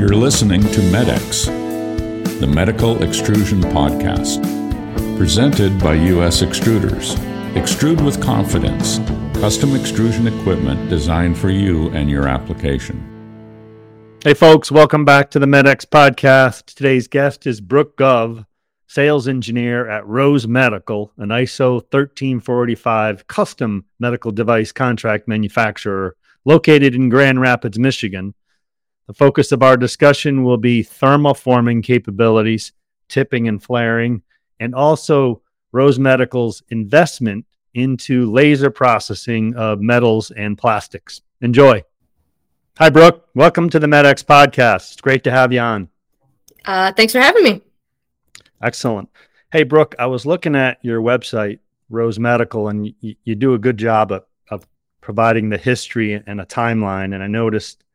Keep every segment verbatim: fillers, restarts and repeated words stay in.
You're listening to MedX, the Medical Extrusion Podcast, presented by U S Extruders. Extrude with confidence, custom extrusion equipment designed for you and your application. Hey folks, welcome back to the MedX Podcast. Today's guest is Brooke Gove, sales engineer at Rose Medical, an I S O thirteen four eighty-five custom medical device contract manufacturer located in Grand Rapids, Michigan. The focus of our discussion will be thermoforming capabilities, tipping and flaring, and also Rose Medical's investment into laser processing of metals and plastics. Enjoy. Hi, Brooke. Welcome to the MedX Podcast. It's great to have you on. Uh, thanks for having me. Excellent. Hey, Brooke, I was looking at your website, Rose Medical, and y- you do a good job of, of providing the history and a timeline. And I noticed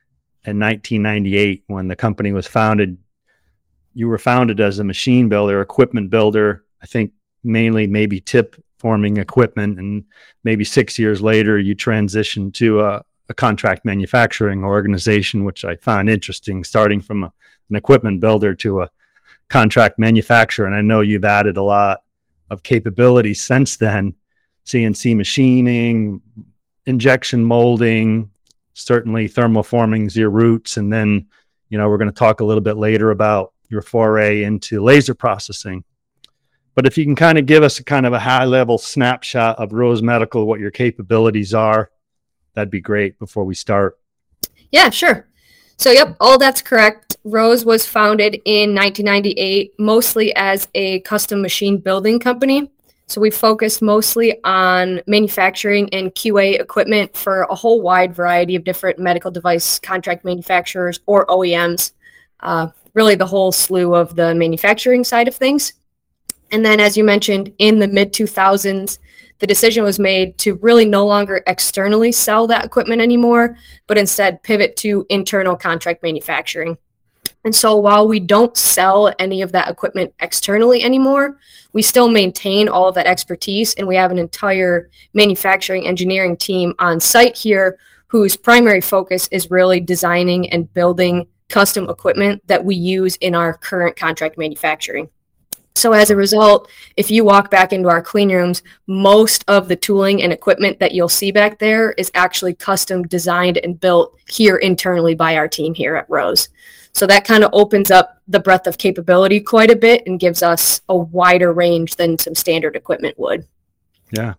in nineteen ninety-eight, when the company was founded, you were founded as a machine builder, equipment builder, I think mainly maybe tip forming equipment. And maybe six years later, you transitioned to a, a contract manufacturing organization, which I found interesting, starting from a, an equipment builder to a contract manufacturer. And I know you've added a lot of capabilities since then, C N C machining, injection molding, certainly thermoforming's your roots. And then, you know, we're going to talk a little bit later about your foray into laser processing. But if you can kind of give us a kind of a high level snapshot of Rose Medical, what your capabilities are, that'd be great before we start. Yeah, sure. So, yep, all that's correct. Rose was founded in nineteen ninety-eight, mostly as a custom machine building company. So we focused mostly on manufacturing and Q A equipment for a whole wide variety of different medical device contract manufacturers or O E Ms, uh, really the whole slew of the manufacturing side of things. And then, as you mentioned, in the mid two thousands, the decision was made to really no longer externally sell that equipment anymore, but instead pivot to internal contract manufacturing. And so while we don't sell any of that equipment externally anymore, we still maintain all of that expertise, and we have an entire manufacturing engineering team on site here whose primary focus is really designing and building custom equipment that we use in our current contract manufacturing. So as a result, if you walk back into our clean rooms, most of the tooling and equipment that you'll see back there is actually custom designed and built here internally by our team here at Rose. So that kind of opens up the breadth of capability quite a bit and gives us a wider range than some standard equipment would. Yeah.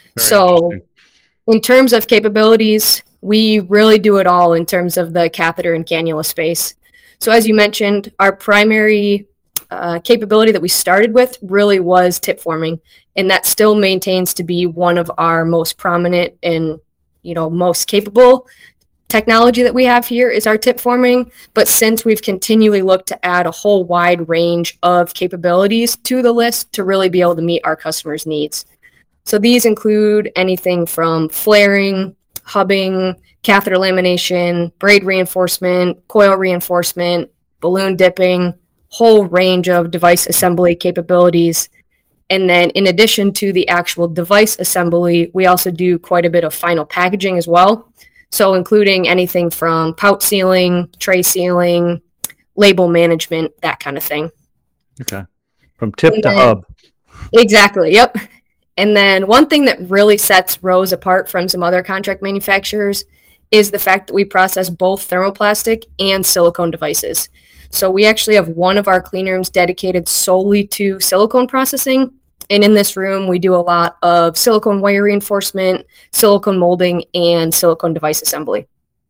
So in terms of capabilities, we really do it all in terms of the catheter and cannula space. So as you mentioned, our primary uh, capability that we started with really was tip forming, and that still maintains to be one of our most prominent and, you know, most capable technology that we have here is our tip forming. But since we've continually looked to add a whole wide range of capabilities to the list to really be able to meet our customers' needs. So these include anything from flaring, hubbing, catheter lamination, braid reinforcement, coil reinforcement, balloon dipping, whole range of device assembly capabilities. And then in addition to the actual device assembly, we also do quite a bit of final packaging as well. So including anything from pouch sealing, tray sealing, label management, that kind of thing. Okay. From tip and to then, hub. Exactly. Yep. And then one thing that really sets Rose apart from some other contract manufacturers is the fact that we process both thermoplastic and silicone devices. So we actually have one of our clean rooms dedicated solely to silicone processing. And in this room, we do a lot of silicone wire reinforcement, silicone molding, and silicone device assembly.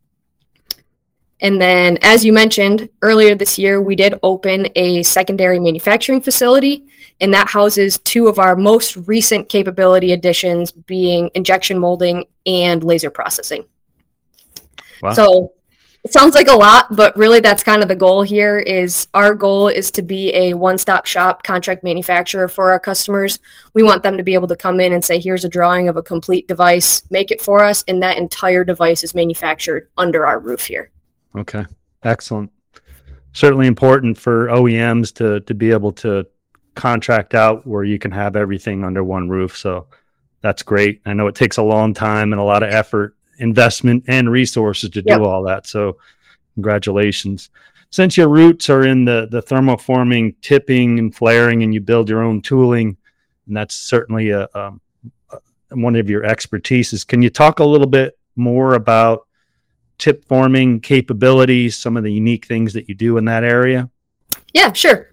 And then, as you mentioned, earlier this year, we did open a secondary manufacturing facility, and that houses two of our most recent capability additions, being injection molding and laser processing. Wow. So it sounds like a lot, but really that's kind of the goal here. Is our goal is to be a one-stop shop contract manufacturer for our customers. We want them to be able to come in and say, here's a drawing of a complete device, make it for us, and that entire device is manufactured under our roof here. Okay. Excellent. Certainly important for O E Ms to to be able to contract out where you can have everything under one roof. So that's great. I know it takes a long time and a lot of effort, investment, and resources to do Yep. all that. So Congratulations. Since your roots are in the, the thermoforming, tipping, and flaring, and you build your own tooling, and that's certainly a, um, a one of your expertises, can you talk a little bit more about tip forming capabilities, some of the unique things that you do in that area? Yeah, sure.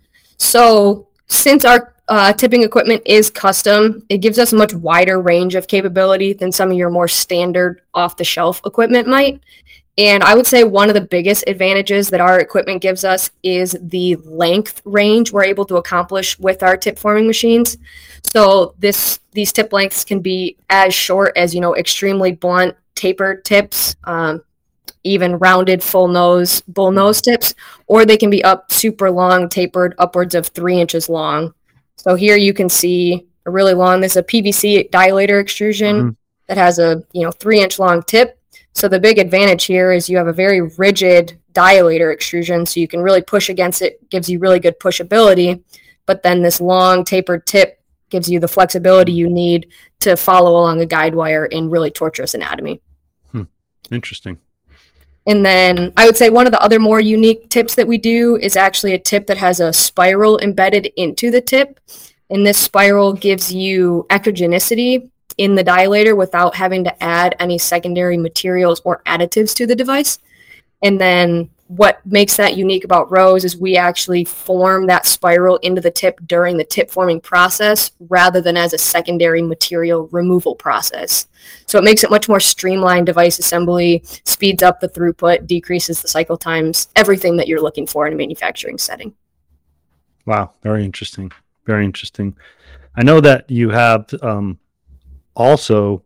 So since our uh, tipping equipment is custom, it gives us a much wider range of capability than some of your more standard off-the-shelf equipment might. And I would say one of the biggest advantages that our equipment gives us is the length range we're able to accomplish with our tip forming machines. So this these tip lengths can be as short as, you know, extremely blunt tapered tips, um, even rounded full nose, bull nose tips, or they can be up super long, tapered upwards of three inches long. So here you can see a really long, this is a P V C dilator extrusion mm-hmm. that has a, you know, three inch long tip. So the big advantage here is you have a very rigid dilator extrusion, so you can really push against it, gives you really good pushability, but then this long tapered tip gives you the flexibility you need to follow along a guide wire in really tortuous anatomy. Hmm. Interesting. And then I would say one of the other more unique tips that we do is actually a tip that has a spiral embedded into the tip. And this spiral gives you echogenicity in the dilator without having to add any secondary materials or additives to the device. And then what makes that unique about Rose is we actually form that spiral into the tip during the tip forming process rather than as a secondary material removal process. So it makes it much more streamlined device assembly, speeds up the throughput, decreases the cycle times, everything that you're looking for in a manufacturing setting. Wow, very interesting. Very interesting. I know that you have um, also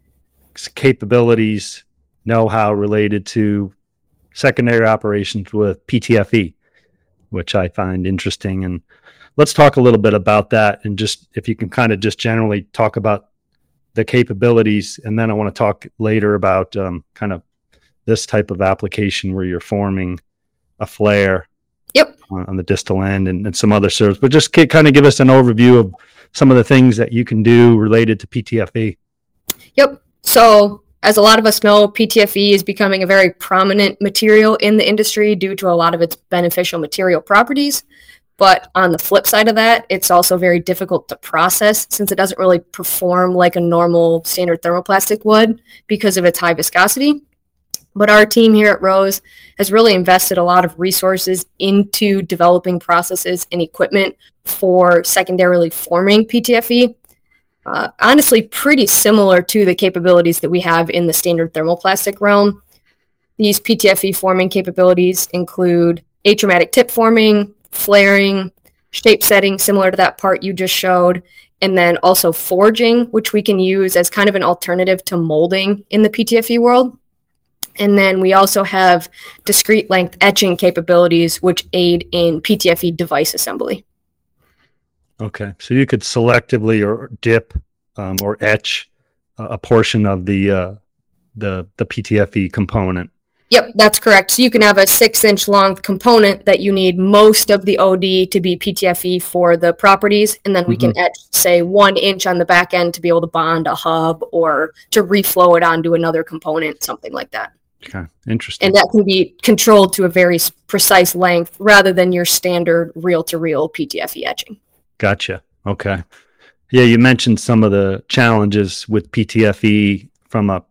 capabilities, know-how related to secondary operations with P T F E, which I find interesting. And let's talk a little bit about that, and just if you can kind of just generally talk about the capabilities, and then I want to talk later about um, kind of this type of application where you're forming a flare yep. on, on the distal end and, and some other serves. But just kind of give us an overview of some of the things that you can do related to P T F E. Yep. So as a lot of us know, P T F E is becoming a very prominent material in the industry due to a lot of its beneficial material properties. But on the flip side of that, it's also very difficult to process since it doesn't really perform like a normal standard thermoplastic would because of its high viscosity. But our team here at Rose has really invested a lot of resources into developing processes and equipment for secondarily forming P T F E. Uh, honestly, pretty similar to the capabilities that we have in the standard thermoplastic realm. These P T F E forming capabilities include atraumatic tip forming, flaring, shape setting, similar to that part you just showed, and then also forging, which we can use as kind of an alternative to molding in the P T F E world. And then we also have discrete length etching capabilities, which aid in P T F E device assembly. Okay, so you could selectively or dip um, or etch uh, a portion of the uh, the the P T F E component. Yep, that's correct. So you can have a six-inch long component that you need most of the O D to be P T F E for the properties, and then we mm-hmm. can etch, say, one inch on the back end to be able to bond a hub or to reflow it onto another component, something like that. Okay, interesting. And that can be controlled to a very precise length rather than your standard reel-to-reel P T F E etching. Gotcha. Okay. Yeah, you mentioned some of the challenges with P T F E from a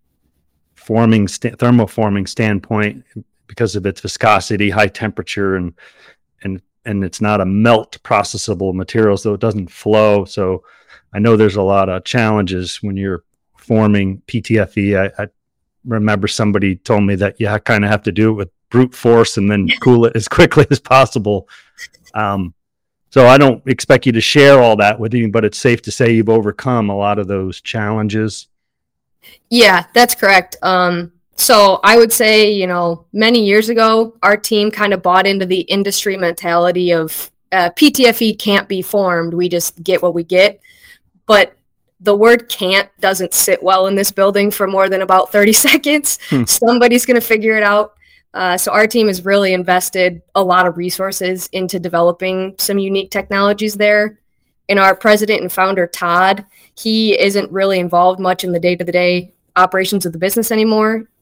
forming st- thermoforming standpoint because of its viscosity, high temperature, and and and it's not a melt processable material, so it doesn't flow. So I know there's a lot of challenges when you're forming P T F E. I, I remember somebody told me that you kind of have to do it with brute force and then cool it as quickly as possible. Um, So I don't expect you to share all that with you, but it's safe to say you've overcome a lot of those challenges. Yeah, that's correct. Um, so I would say, you know, many years ago, our team kind of bought into the industry mentality of uh, P T F E can't be formed. We just get what we get. But the word can't doesn't sit well in this building for more than about thirty seconds. Hmm. Somebody's going to figure it out. Uh, so our team has really invested a lot of resources into developing some unique technologies there. And our president and founder, Todd, he isn't really involved much in the day-to-day operations of the business anymore,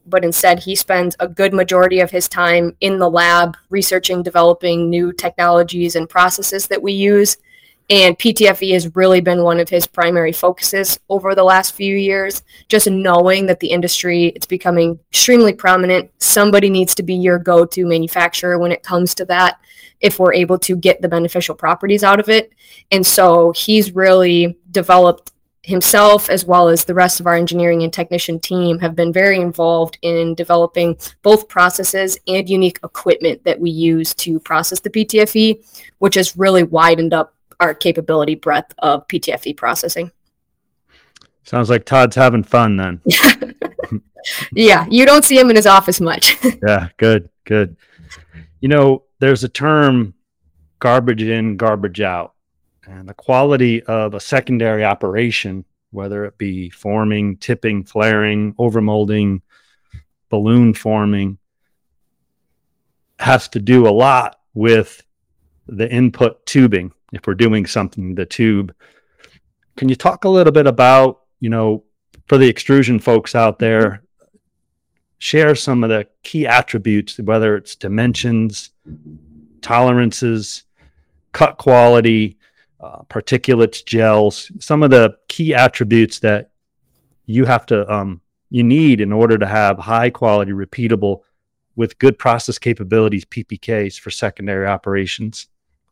but instead he spends a good majority of his time in the lab researching, developing new technologies and processes that we use. And P T F E has really been one of his primary focuses over the last few years, just knowing that the industry, it's becoming extremely prominent. Somebody needs to be your go-to manufacturer when it comes to that, if we're able to get the beneficial properties out of it. And so he's really developed himself, as well as the rest of our engineering and technician team, have been very involved in developing both processes and unique equipment that we use to process the P T F E, which has really widened up our capability breadth of P T F E processing. Sounds like Todd's having fun then. Yeah, you don't see him in his office much. Yeah, good, good. You know, there's a term, garbage in, garbage out. And the quality of a secondary operation, whether it be forming, tipping, flaring, overmolding, balloon forming, has to do a lot with the input tubing. If we're doing something, the tube. Can you talk a little bit about, you know, for the extrusion folks out there, share some of the key attributes, whether it's dimensions, tolerances, cut quality, uh, particulates, gels, some of the key attributes that you have to, um, you need in order to have high quality, repeatable, with good process capabilities, P P Ks for secondary operations?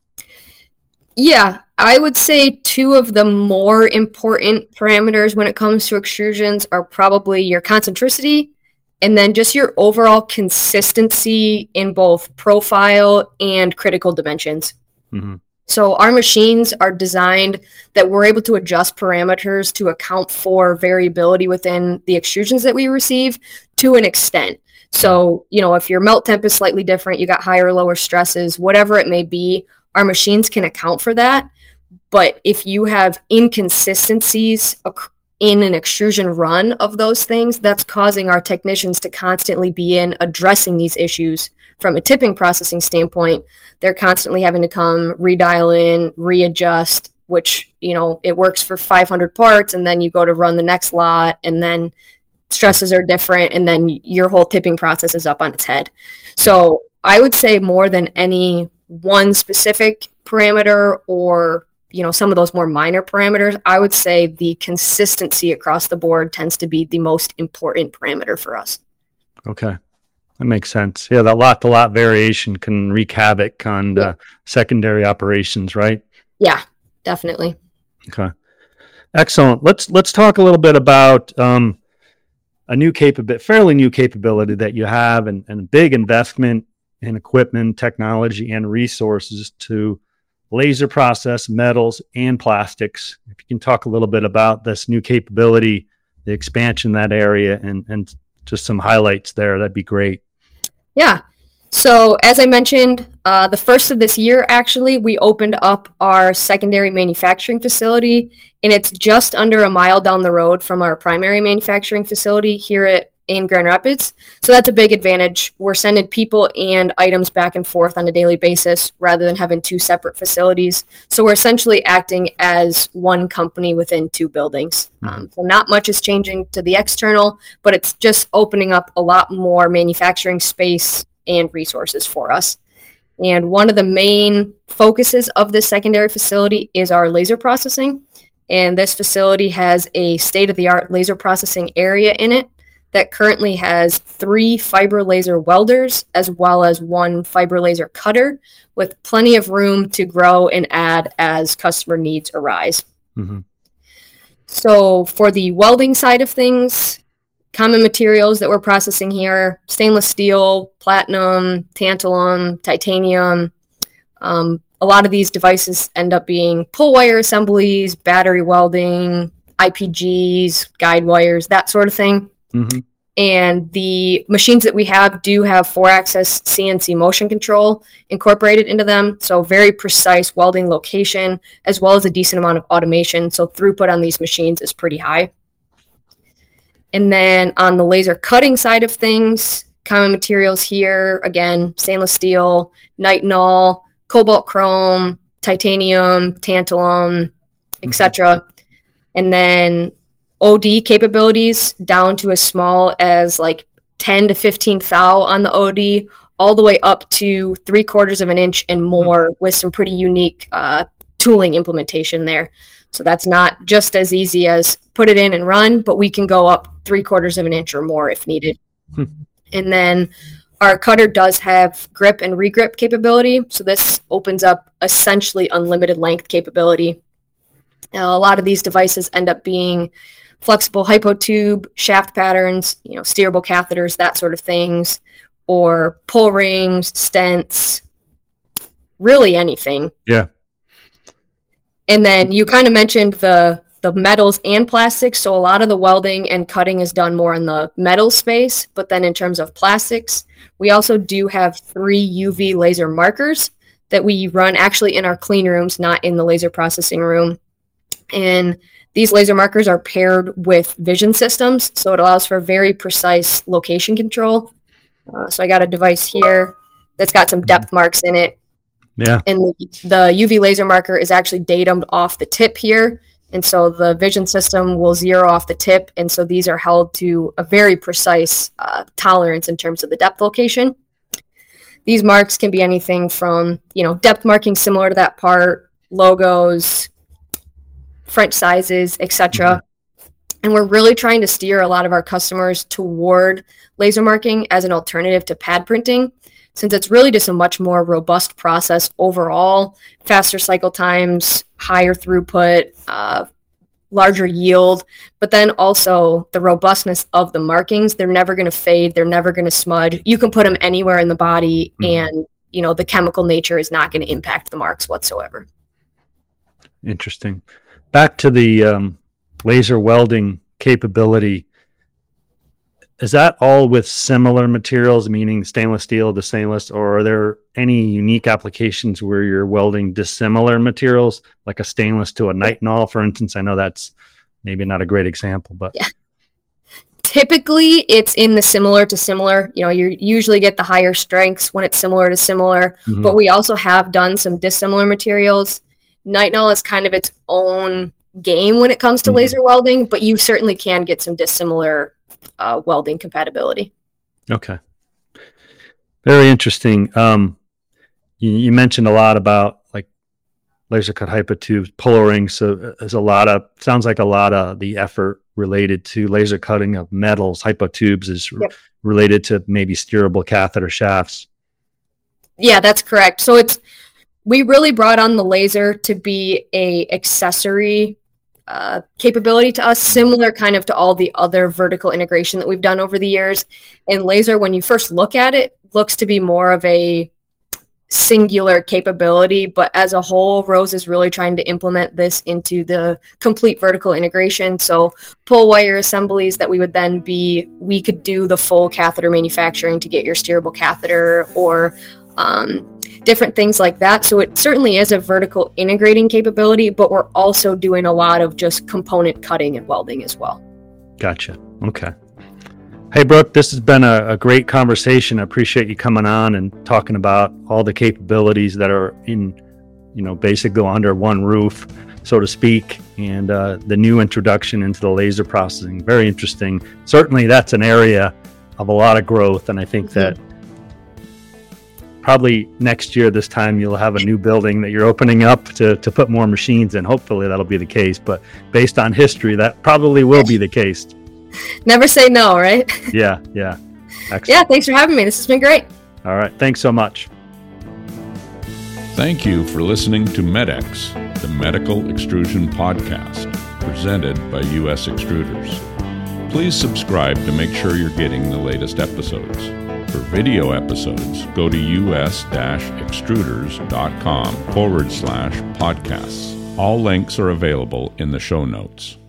Yeah, I would say two of the more important parameters when it comes to extrusions are probably your concentricity and then just your overall consistency in both profile and critical dimensions. Mm-hmm. So our machines are designed that we're able to adjust parameters to account for variability within the extrusions that we receive to an extent. So, you know, if your melt temp is slightly different, you got higher or lower stresses, whatever it may be, our machines can account for that. But if you have inconsistencies in an extrusion run of those things, that's causing our technicians to constantly be in addressing these issues from a tipping processing standpoint. They're constantly having to come redial in, readjust, which, you know, it works for five hundred parts, and then you go to run the next lot, and then stresses are different, and then your whole tipping process is up on its head. So I would say more than any one specific parameter or, you know, some of those more minor parameters, I would say the consistency across the board tends to be the most important parameter for us. Okay. That makes sense. Yeah, that lot to lot variation can wreak havoc on the yeah. secondary operations, right? Yeah, definitely. Okay. Excellent. Let's let's talk a little bit about um, a new capability, fairly new capability that you have, and, and big investment in equipment, technology, and resources to laser process metals and plastics. If you can talk a little bit about this new capability, the expansion in that area, and, and just some highlights there, that'd be great. Yeah. So as I mentioned, uh, the first of this year, actually, we opened up our secondary manufacturing facility, and it's just under a mile down the road from our primary manufacturing facility here at in Grand Rapids. So that's a big advantage. We're sending people and items back and forth on a daily basis rather than having two separate facilities. So we're essentially acting as one company within two buildings. Mm-hmm. Um, so not much is changing to the external, but it's just opening up a lot more manufacturing space and resources for us. And one of the main focuses of this secondary facility is our laser processing. And this facility has a state-of-the-art laser processing area in it that currently has three fiber laser welders as well as one fiber laser cutter, with plenty of room to grow and add as customer needs arise. Mm-hmm. So for the welding side of things, common materials that we're processing here: stainless steel, platinum, tantalum, titanium. Um, a lot of these devices end up being pull wire assemblies, battery welding, I P Gs, guide wires, that sort of thing. Mm-hmm. And the machines that we have do have four-axis C N C motion control incorporated into them, so very precise welding location, as well as a decent amount of automation, so throughput on these machines is pretty high. And then on the laser cutting side of things, common materials here, again, stainless steel, nitinol, cobalt chrome, titanium, tantalum, et cetera. And then O D capabilities down to as small as like ten to fifteen thou on the O D, all the way up to three quarters of an inch and more with some pretty unique uh, tooling implementation there. So that's not just as easy as put it in and run, but we can go up three quarters of an inch or more if needed. Hmm. And then our cutter does have grip and regrip capability. So this opens up essentially unlimited length capability. Uh, a lot of these devices end up being flexible hypotube, shaft patterns, you know, steerable catheters, that sort of things, or pull rings, stents, really anything. Yeah. And then you kind of mentioned the the metals and plastics. So a lot of the welding and cutting is done more in the metal space. But then in terms of plastics, we also do have three U V laser markers that we run actually in our clean rooms, not in the laser processing room. And these laser markers are paired with vision systems. So it allows for very precise location control. Uh, so I got a device here that's got some depth marks in it. Yeah. And the, the U V laser marker is actually datumed off the tip here. And so the vision system will zero off the tip. And so these are held to a very precise uh, tolerance in terms of the depth location. These marks can be anything from, you know, depth marking similar to that part, logos, French sizes, et cetera. Mm-hmm. And we're really trying to steer a lot of our customers toward laser marking as an alternative to pad printing, since it's really just a much more robust process overall, faster cycle times, higher throughput, uh, larger yield, but then also the robustness of the markings. They're never going to fade. They're never going to smudge. You can put them anywhere in the body, mm-hmm. and, you know, the chemical nature is not going to impact the marks whatsoever. Interesting. Back to the um, laser welding capability. Is that all with similar materials, meaning stainless steel to stainless, or are there any unique applications where you're welding dissimilar materials, like a stainless to a nitinol, for instance? I know that's maybe not a great example, but yeah. Typically it's in the similar to similar. You know, you usually get the higher strengths when it's similar to similar, mm-hmm. but we also have done some dissimilar materials. Nitinol is kind of its own game when it comes to mm-hmm. laser welding, but you certainly can get some dissimilar Uh, welding compatibility. Okay. Very interesting. Um, you, you mentioned a lot about like laser cut hypotubes, pull rings. So there's a lot of, sounds like a lot of the effort related to laser cutting of metals. Hypotubes is yep. r- related to maybe steerable catheter shafts. Yeah, that's correct. So it's, we really brought on the laser to be a accessory Uh, capability to us, similar kind of to all the other vertical integration that we've done over the years. And laser, when you first look at it, looks to be more of a singular capability, but as a whole, Rose is really trying to implement this into the complete vertical integration. So pull wire assemblies that we would then be, we could do the full catheter manufacturing to get your steerable catheter, or um, different things like that. So it certainly is a vertical integrating capability, but we're also doing a lot of just component cutting and welding as well. Gotcha. Okay. Hey, Brooke, this has been a, a great conversation. I appreciate you coming on and talking about all the capabilities that are in, you know, basically under one roof, so to speak, and uh, the new introduction into the laser processing. Very interesting. Certainly that's an area of a lot of growth, and I think mm-hmm. that probably next year this time you'll have a new building that you're opening up to, to put more machines in. Hopefully that'll be the case, but based on history, that probably will be the case. Never say no, right? Yeah, yeah. Excellent. Yeah, thanks for having me. This has been great. All right, thanks so much. Thank you for listening to MEDEX, the Medical Extrusion Podcast, presented by U S Extruders. Please subscribe to make sure you're getting the latest episodes. For video episodes, go to us-extruders.com forward slash podcasts. All links are available in the show notes.